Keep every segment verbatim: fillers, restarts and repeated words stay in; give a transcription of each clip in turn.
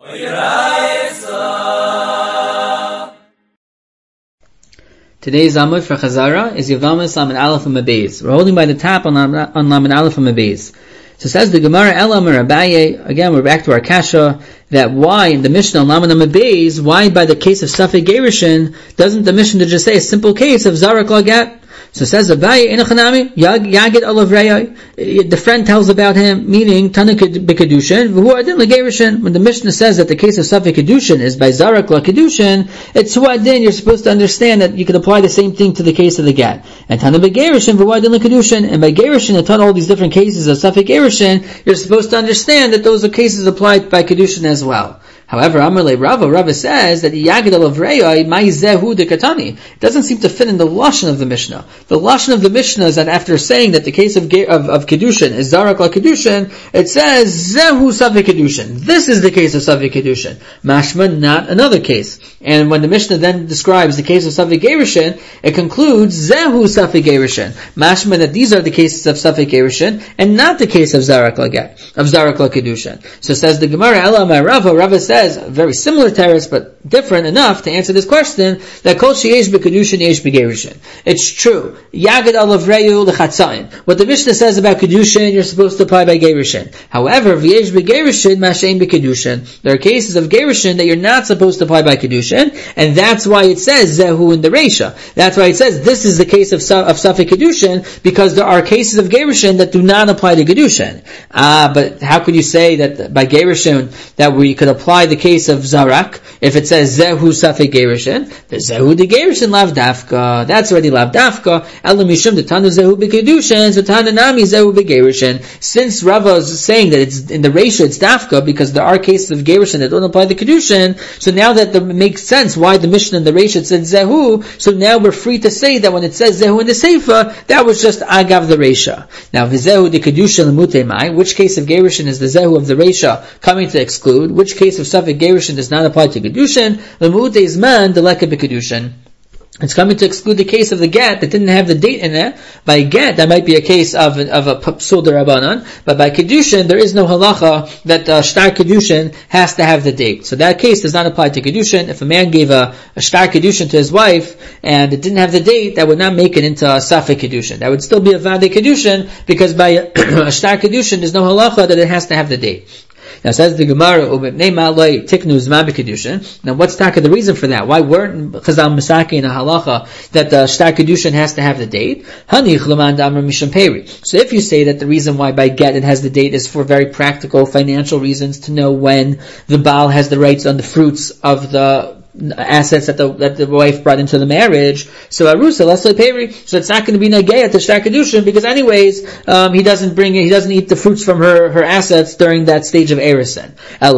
Today's Amud for Chazara is Yevamos Lamed Aleph and Beis. We're holding by the top on, on Lamed Aleph and Beis. So says the Gemara Elam or Abaye, again we're back to our Kasha, that why in the Mishnah on Lamed Beis, why by the case of Safek Gerushin, doesn't the Mishnah just say a simple case of Zarak Lagat? So it says Abaye Inachanami Yagid Olav Reyai. The friend tells about him, meaning Tanak B'Kedushin V'hu Adin L'Gerushin. When the Mishnah says that the case of Safek Kedushin is by Zarak L'Kedushin, it's Hu Adin. You're supposed to understand that you can apply the same thing to the case of the Get. And Tanak B'Gerushin V'hu Adin L'Kedushin. And by Gerushin, and all these different cases of Safek Gerushin, you're supposed to understand that those are cases applied by Kedushin as well. However, Amalei Rava, Rava says that Yagid Olav Reyai Mai Zehu de Katani. It doesn't seem to fit in the lashon of the Mishnah. The lashon of the Mishnah is that after saying that the case of of, of Kedushin is Zarak La Kedushin, it says Zehu Safek Kedushin. This is the case of Safek Kedushin. Mashma, not another case. And when the Mishnah then describes the case of Safek Gerushin, it concludes Zehu Safek Gerushin. Mashma, that these are the cases of Safek Gerushin and not the case of Zarak La Get, of Zarak La Kedushin. So says the Gemara Elamai Rava, Rava says very similar teretz, but different enough to answer this question, that kol sheyesh b'kedushin yesh b'gerushin. It's true. Yagid alav reyu l'chatzayin. What the Mishnah says about kedushin, you're supposed to apply by gerushin. However, v'yesh b'gerushin mashein b'kedushin. There are cases of gerushin that you're not supposed to apply by kedushin, and that's why it says zehu in the reisha. That's why it says this is the case of of safek kedushin, because there are cases of gerushin that do not apply to kedushin. Ah, but how could you say that by gerushin that we could apply the case of Zarak, if it says Zehu Safek Gerushin, the Zehu de Gerushin Lav Dafka, that's already Lav Dafka, Elam Mishum the Tanu Zehu B'Kedushin, so Tananami Zehu B'Gerushin. Since Rava is saying that it's in the ratio it's Dafka, because there are cases of Gerushin that don't apply the Kedushin, so now that it makes sense why the Mishnah in the ratio said Zehu, so now we're free to say that when it says Zehu in the Seifa, that was just Agav the Resha. Now, Vizehu de Kedushin L'Mutei Mai, which case of Gerushin is the Zehu of the Resha coming to exclude, which case of Safek Gerushin does not apply to Kedushin, L'Mutei Zman Deleka B'Kedushin. It's coming to exclude the case of the get that didn't have the date in it. By get, that might be a case of a, of a psul derabanan, but by kedushin, there is no halacha that uh, shtar kedushin has to have the date. So that case does not apply to kedushin. If a man gave a, a shtar kedushin to his wife and it didn't have the date, that would not make it into a safek kedushin. That would still be a vade kedushin, because by a, a shtar kedushin, there's no halacha that it has to have the date. Now says the Gemara, now what's taka the reason for that? Why weren't Chazal Misaki in a halacha that the shtar kedushin has to have the date? So if you say that the reason why by get it has the date is for very practical financial reasons, to know when the Baal has the rights on the fruits of the assets that the that the wife brought into the marriage, so arusa let's say peri, so it's not going to be nageya to shtar kedushin, because anyways um, he doesn't bring he doesn't eat the fruits from her her assets during that stage of erison.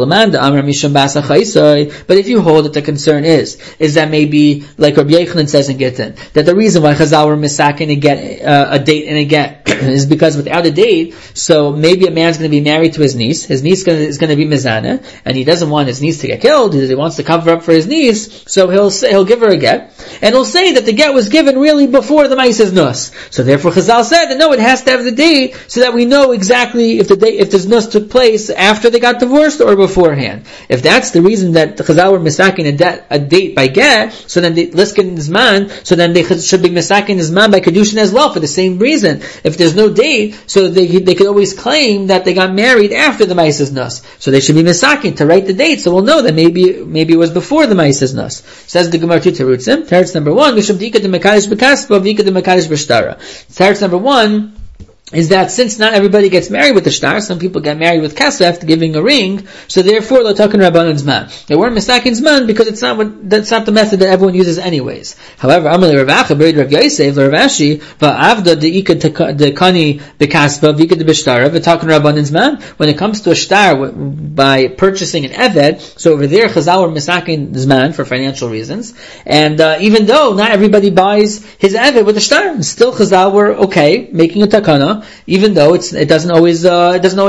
But if you hold that the concern is is that maybe like Rabbi Yochanan says in Gittin, that the reason why Chazal were misakin and get uh, a date and a get is because without a date, so maybe a man's going to be married to his niece, his niece is going to be mizana, and he doesn't want his niece to get killed, he wants to cover up for his niece. So he'll say, he'll give her a get, and he'll say that the get was given really before the Ma'ases Nus. So therefore Chazal said that no, it has to have the date, so that we know exactly if the date, if this Nus took place after they got divorced or beforehand. If that's the reason that the Chazal were misakin a, de- a date by get, so then they liskin zman, so then they should be misakin zman by kedushin as well, for the same reason. If there's no date, so they they could always claim that they got married after the Ma'ases Nus. So they should be misakin to write the date, so we'll know that maybe maybe it was before the Ma'ases Nus. Says the Gemara two terutzim. Teretz number one, Mishum Dika de Mekadosh B'Kaspa, Vika de Mekadosh B'Shtara. Teretz number one is that since not everybody gets married with the shtar, some people get married with kasef, giving a ring, so therefore they're talking Rabbanan Zman. They weren't misakin Zman because it's not what, that's not the method that everyone uses anyways. However, Amalei Ravacha, Berid Rav Yosef, Ravashi, Va'avda de'ika dekani bekaspa, v'ika de b'shtara, v'talking Rabbanan Zman. When it comes to a shtar, by purchasing an eved, so over there Chazal were misakin Zman for financial reasons, and uh, even though not everybody buys his eved with a shtar, still Chazal were okay, making a takana, even though it's, it doesn't always, uh, it doesn't always help.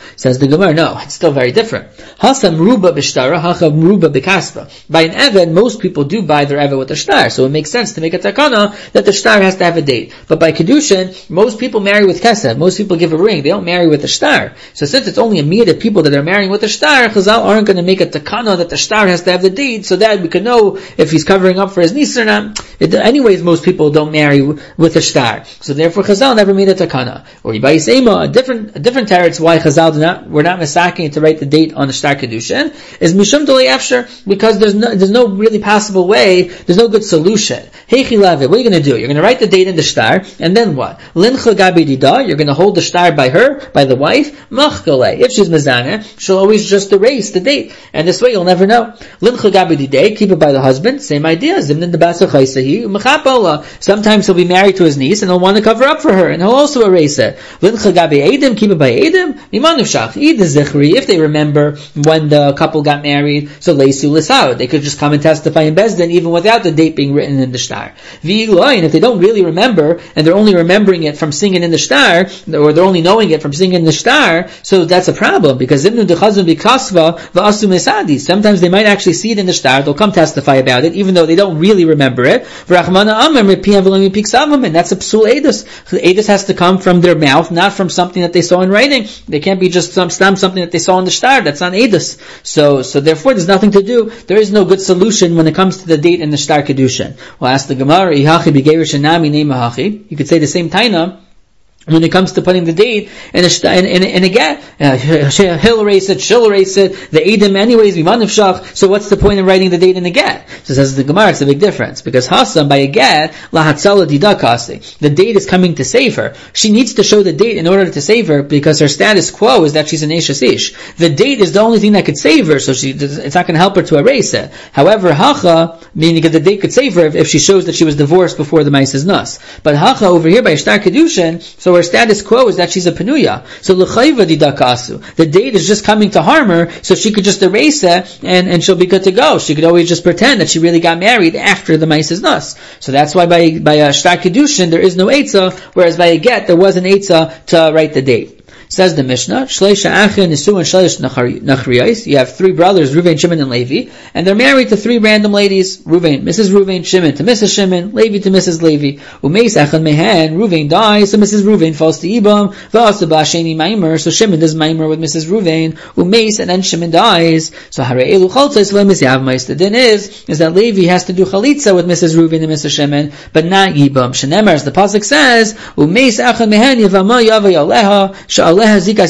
Says the Gemara, no, it's still very different. Hasa mruba b'shtara, hacha mruba b'kaspa. By an eved, most people do buy their eved with a shtar, so it makes sense to make a takana that the shtar has to have a date. But by kedushin, most people marry with kesef. Most people give a ring. They don't marry with a shtar. So since it's only immediate people that are marrying with a shtar, Chazal aren't going to make a takana that the shtar has to have the date, so that we can know if he's covering up for his niece or not. It, anyways, most people don't marry with a shtar. So therefore Chazal never made a takana. Or Yibai Seima, a different, a different teretz why Chazal did not, we're not misaking to write the date on the shtar kedushin, is Mishum Dolei Efshar, because there's no, there's no really possible way, there's no good solution. Hey Chilave, what are you going to do? You're going to write the date in the shtar, and then what? Lincha Gabi Dida, you're going to hold the shtar by her, by the wife, Machkale. If she's Mizana, she'll always just erase the date. And this way you'll never know. Lincha Gabi Dida, keep it by the husband, same idea. Zimnin de Basa Chaisahi, Machapala. Sometimes he'll be married to his niece, and he'll want to cover up for her, and he'll also erase it. Lincha Gabi Edim, keep it by Edim, Mimanushach, Id Zichri, if they remember when the couple got married, so Leisu Lisao, they could just come and testify in Bezdin, even without the date being written in the shtar. V'iloin, if they don't really remember, and they're only remembering it from singing in the shtar, or they're only knowing it from singing in the shtar, so that's a problem, because Zimnu Dechazun Bikasva V'asu Mesadi, sometimes they might actually see it in the shtar, they'll come testify about it, even though they don't really remember it. V'rachmana Amar Mipiyam V'lam Mipiksavam, and that's a psul edus. The edus has to come from their mouth, not from something that they saw in writing. They can't be just some something that they saw in the shtar. That's not edus. So, so therefore, there's nothing to do. There is no good solution when it comes to the date in the shtar kedushin. Well, ask the Gemara, Ihachi b'gerish enami nei mahachi. You could say the same taina when it comes to putting the date in a, in, in, in a get. Uh, he'll erase it, she'll erase it, the Edom anyways, Vimanivshach, so what's the point in writing the date in a get? So says the Gemara, it's a big difference, because Hasan, by a get, lahatzala didakasi, the date is coming to save her. She needs to show the date in order to save her, because her status quo is that she's an Eishes Ish. The date is the only thing that could save her, so she, it's not going to help her to erase it. However, Hacha, meaning that the date could save her if, if she shows that she was divorced before the Maises Nus. But Hacha over here by Shtar Kedushin, so her status quo is that she's a penuya. So l'chayva didakasu. The date is just coming to harm her, so she could just erase it and, and she'll be good to go. She could always just pretend that she really got married after the Maises Nus. So that's why by by a Shtar Kedushin there is no Eitzah, whereas by a get there was an Eitzah to write the date. Says the Mishnah, Shleisha Achin Nisu and Shleish Nachriyais. You have three brothers, Ruvain, Shimon, and Levi, and they're married to three random ladies. Ruvain, Missus Ruvain, Shimon to Missus Shimon, Levi to Missus Levi. Umeis Achin Mehan, Ruvain dies, so Missus Ruvain falls to Ibam, V'asaba Sheni Maimer, so Shimon does Maimer with Missus Ruvain, Umeis, and then Shimon dies. So Hare Elu Chaltzais Lemis Yavmais. The din is, is that Levi has to do Chalitza with Missus Ruvain and Missus Shimon, but not Ibam. Shenemar, as the Pasuk says, Umeis Achin Mehan Yavama Yava Yaleha, Sha'al Simple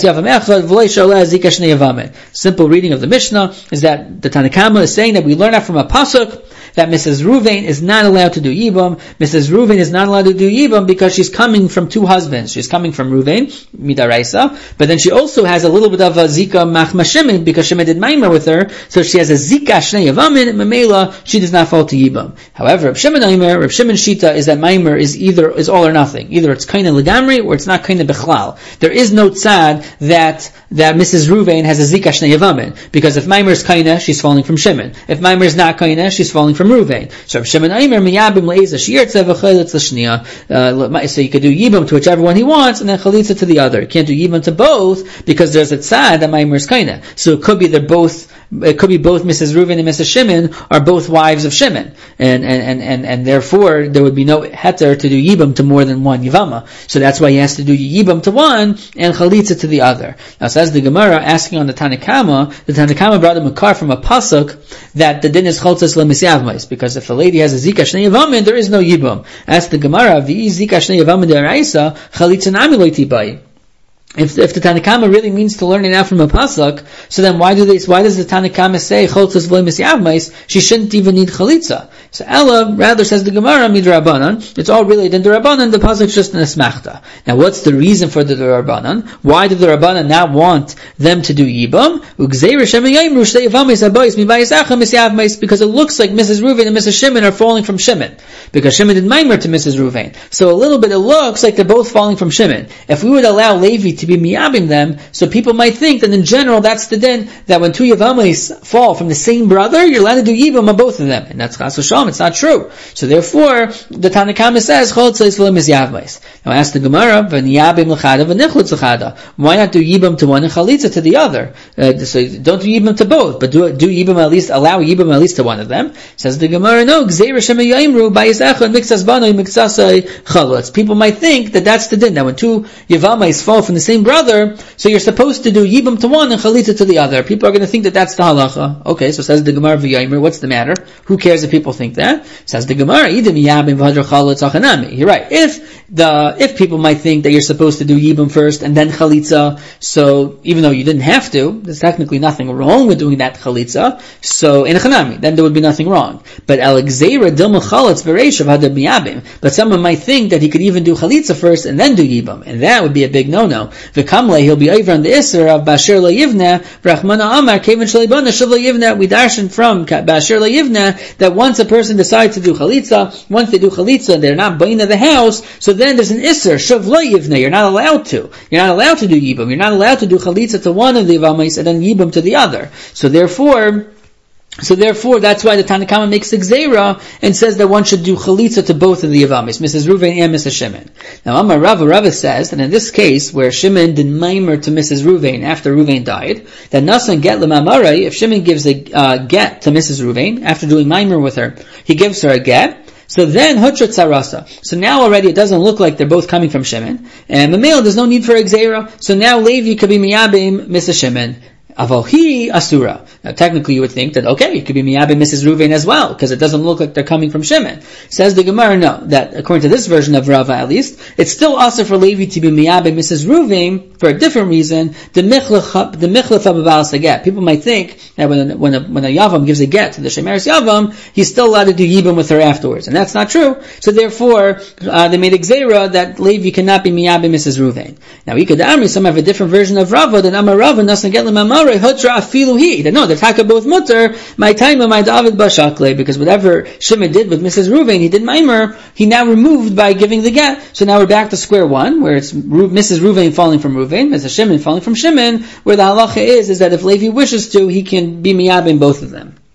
reading of the Mishnah is that the Tanakama is saying that we learn that from a pasuk that Missus Ruvain is not allowed to do Yibam. Missus Ruvain is not allowed to do Yibam because she's coming from two husbands. She's coming from Ruvain, Midaraisa, but then she also has a little bit of a Zika Machma Shimon because Shimon did Maimer with her, so she has a Zika Shnei Yavamin, Mamela, she does not fall to Yibam. However, Reb Shimon Aimer, Reb Shimon Shita is that Maimer is either, is all or nothing. Either it's kind of Legamri or it's not kind of Bechlal. There is no tzad that, that Missus Ruvain has a Zika Shnei Yavamin, because if Maimer is kaina, she's falling from Shimon. If Maimer is not kaina, she's falling from Ruvain. So Shimon Aimer miyabim leiza shirtza v'chalitz l'shniya. So you could do yibam to whichever one he wants, and then chalitza to the other. You can't do yibam to both because there's a tzad that Maimer is kaina. So it could be they're both. It could be both Missus Ruvain and Missus Shimon are both wives of Shimon, and and and and, and therefore there would be no heter to do yibam to more than one yivama. So that's why he has to do yibam to one and chalitza to the other. Now says the Gemara asking on the Tanakama, the Tanakama brought a makar from a pasuk that the din is chaltzas lemisyavmais, because if a lady has a zika shnei yavamin, there is no yibam. Ask the Gemara, v'i zika shnei yavamin deraisa chalitza nami lo tibai. If, if the Tanakama really means to learn it out from a pasuk, so then why do they? Why does the Tanakama say chaltzas v'lemis yavmais? She shouldn't even need chalitza. So Ella rather says the Gemara midrabanan. It's all really the Rabbanan. The pasuk is just an asmachta. Now, what's the reason for the Rabbanan? Why did the Rabbanan not want them to do yibam? Because it looks like Missus Ruvain and Missus Shimon are falling from Shimon, because Shimon did maimer to Missus Ruvain. So a little bit it looks like they're both falling from Shimon. If we would allow Levi to be miyabim them. So people might think that in general that's the din, that when two Yavamis fall from the same brother, you're allowed to do yibum on both of them. And that's chas v'shalom, it's not true. So therefore, the Tanna Kama says, chol tzais v'lim is yavmais. Now ask the Gemara, v'niyabim l'chada v'nichlutz l'chada. Why not do yibum to one and chalitza to the other? Uh, so don't do yibum to both, but do, do yibum at least, allow yibum at least to one of them. Says the Gemara, no, gzeira shema yaimru, bayis echad, mixas banoi, mixasai chalutz. People might think that that's the din, that when two Yavamais fall from the same brother, so you're supposed to do yibum to one and chalitza to the other. People are going to think that that's the halacha. Okay, so says the Gemara v'yaimer, what's the matter? Who cares if people think that? Says the Gemara, idim yabim v'hadra chalitz achanami. You're right. If the, if people might think that you're supposed to do yibum first and then chalitza, so even though you didn't have to, there's technically nothing wrong with doing that chalitza, so in a chanami, then there would be nothing wrong. But al-gzeira dilma chalitz v'reish of hadar miyabim. But someone might think that he could even do chalitza first and then do yibum, and that would be a big no-no. V'kamle, he'll be over on the isser of basher lo yivna, v'rachmana amar, kevin shalibana, shiv lo yivna. We darshan from basher lo yivna, that once a person decides to do chalitza, once they do chalitza, they're not buying the house, so then there's an isser, shiv lo yivna, you're not allowed to. You're not allowed to do yibum. You're not allowed to do chalitza to one of the Yavamais and then yibum to the other. So therefore, So therefore, that's why the Tanna Kama makes the Gzeira and says that one should do chalitza to both of the Yavamis, Missus Ruvain and Missus Shimon. Now, Amar Rava, Rava says that in this case, where Shimon did maimer to Missus Ruvain after Ruvain died, that Nasan get l'mamarai, if Shimon gives a uh, get to Missus Ruvain, after doing maimer with her, he gives her a get, so then, Hutra Tzarasa. So now already it doesn't look like they're both coming from Shimon. And Mamel, there's no need for a Gzeira. So now Levi could be Miyabim, Missus Shimon. Avalhi Asura. Now technically you would think that, okay, it could be Miyabim Missus Ruvain as well, because it doesn't look like they're coming from Shimon. Says the Gemara, no, that according to this version of Rava at least, it's still also for Levi to be Miyabim Missus Ruvain for a different reason, the Michlef HaBabalas Haget. People might think that when a, when a, when a Yavam gives a get to the Shemeres Yavam, he's still allowed to do Yibum with her afterwards. And that's not true. So therefore, uh, they made a Gzeira that Levi cannot be Miyabim Missus Ruvain. Now, we could Amri, some have a different version of Rava, that Amar Rava, Nasan Get L'Mamar, Hutra afilu he. No, they're talking both mutter. My time my David bashakle, because whatever Shimon did with Missus Ruvain, he did maimer. He now removed by giving the get. So now we're back to square one, where it's Missus Ruvain falling from Ruvain, Missus Shimon falling from Shimon. Where the halacha is is that if Levi wishes to, he can be miyabim both of them.